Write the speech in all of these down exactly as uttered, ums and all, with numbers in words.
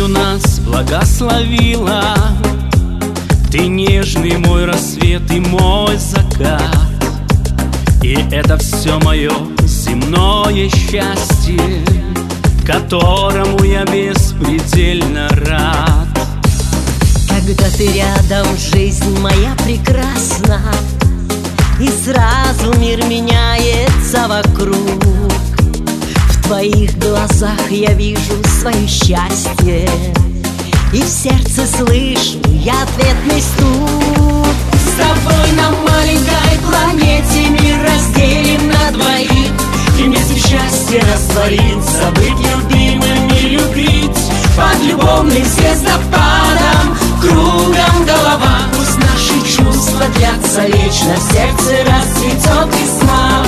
жизнью нас благословила. Ты нежный мой рассвет и мой закат, и это все мое земное счастье, которому я беспредельно рад. Когда ты рядом, жизнь моя прекрасна, и сразу мир меняется вокруг. В твоих глазах я вижу свое счастье, и в сердце слышу я ответный стук. С тобой на маленькой планете мир разделим на двоих, и вместе в счастье раствориться, быть любимыми, любить под любовным звездопадом. Кругом голова, пусть наши чувства длятся вечно, в сердце расцветет весна.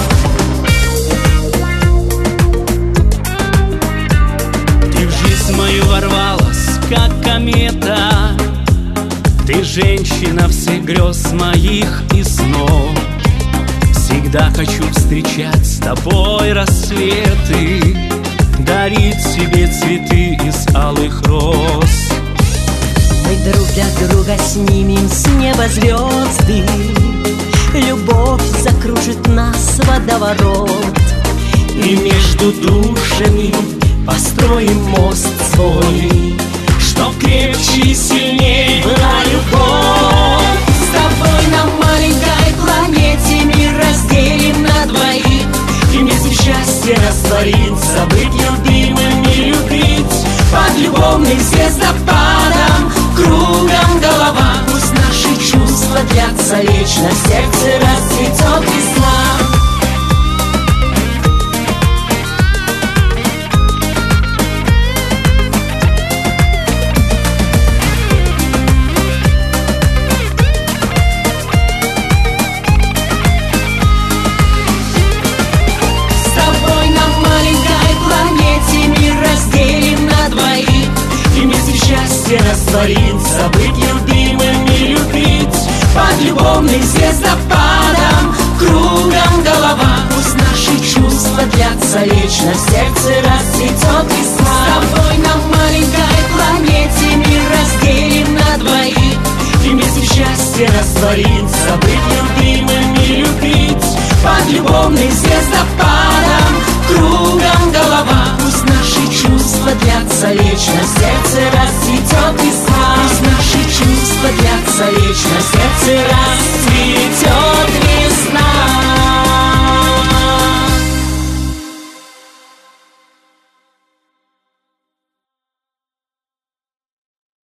Ты в жизнь мою ворвалась, как комета. Ты женщина всех грез моих и снов. Всегда хочу встречать с тобой рассветы, дарить себе цветы из алых роз. Мы друг для друга снимем с неба звезды, любовь закружит нас водоворот, и между душами построим мост свой, чтоб крепче и сильнее была любовь. С тобой на маленькой планете мир разделим на двоих, и вместе в счастье раствориться, быть любимыми, любить под любовным звездопадом. Кругом голова, пусть наши чувства длятся вечно, в сердце расцветет весна. с тобой на маленькой планете мир разделим на двоих, и вместе в счастье раствориться, быть любимыми, любить под любовным звездопадом. Кругом голова, пусть наши чувства длятся вечно, в сердце расцветет весна. С тобой на маленькой планете мир разделим на двоих, и вместе в счастье раствориться, быть любимыми, любить под любовным звездопадом. Кругом голова, пусть наши чувства длятся вечно, в сердце расцветет весна. Пусть наши чувства длятся вечно, в сердце расцветет